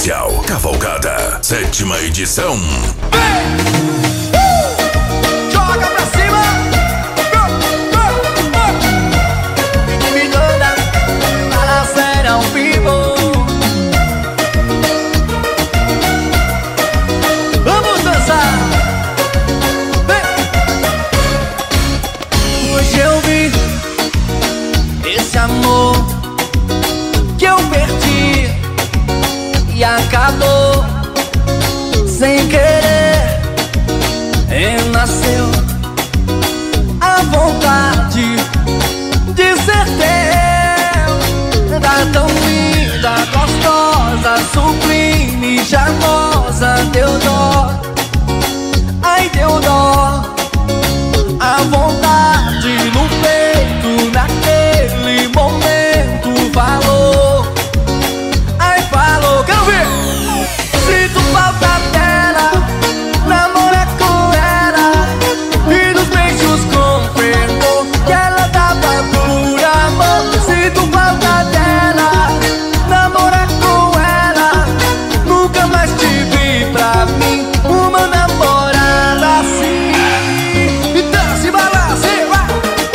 Especial Cavalgada, 7ª edição. Joga pra cima. Miranda, para ser ao vivo. Vamos dançar. Hoje eu vi esse amor que eu perdi e acabou sem querer. Renasceu a vontade de ser teu. Tá tão linda, gostosa, sublime, charmosa. Deu dó, ai deu dó. A vontade no peito, naquele momento falou, ai falou. Quero ver. Sinto falta dela, namora com ela, e dos beijos confirmou que ela dava por amor. Sinto falta dela, namora com ela, nunca mais tive pra mim uma namorada assim. E dança e balança e vai.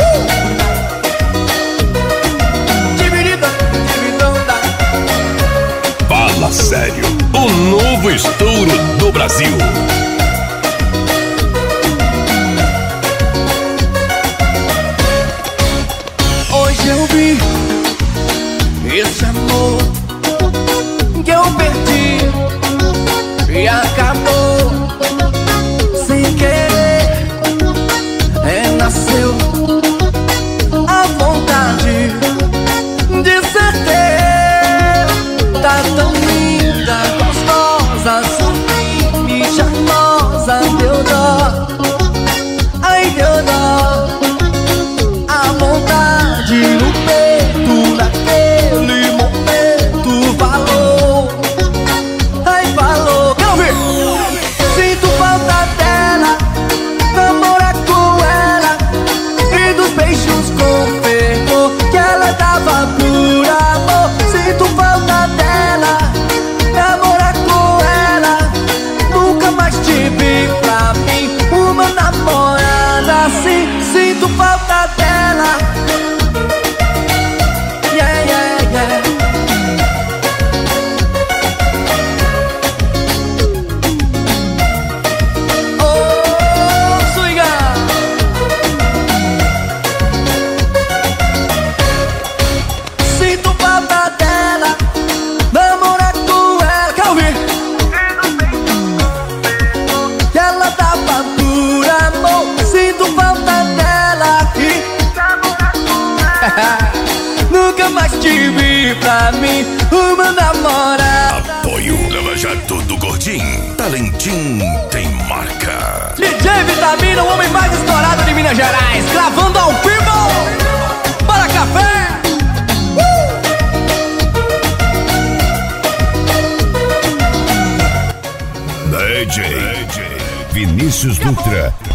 Dividida, dividonda. Fala sério, o novo estouro do Brasil. Hoje eu vi esse amor que eu perdi e acabou sem querer. Renasceu a vontade de ser teu. Tá tão linda, gostosa, sublime, charmosa. Deu dó, ai deu dó. A vontade no peito, naquele momento falou, ai falou. Quero ver. Sinto falta dela, namora com ela, e dos beijos confirmou que ela dava por amor. Sinto falta dela, namora com ela, nunca mais tive pra mim uma namorada assim. Sinto falta dela, yeah, yeah, yeah. Oh, swinga. Sinto falta dela, namora com ela. Quero ouvir. Que ela dava por amor. Sinto falta dela e nunca mais tive pra mim uma namorada. Apoio Lava Jato do Gordinho, Talentim tem marca. DJ Vitamina, o homem mais estourado de Minas Gerais, gravando ao vivo. Bora café. DJ Vinícius Dutra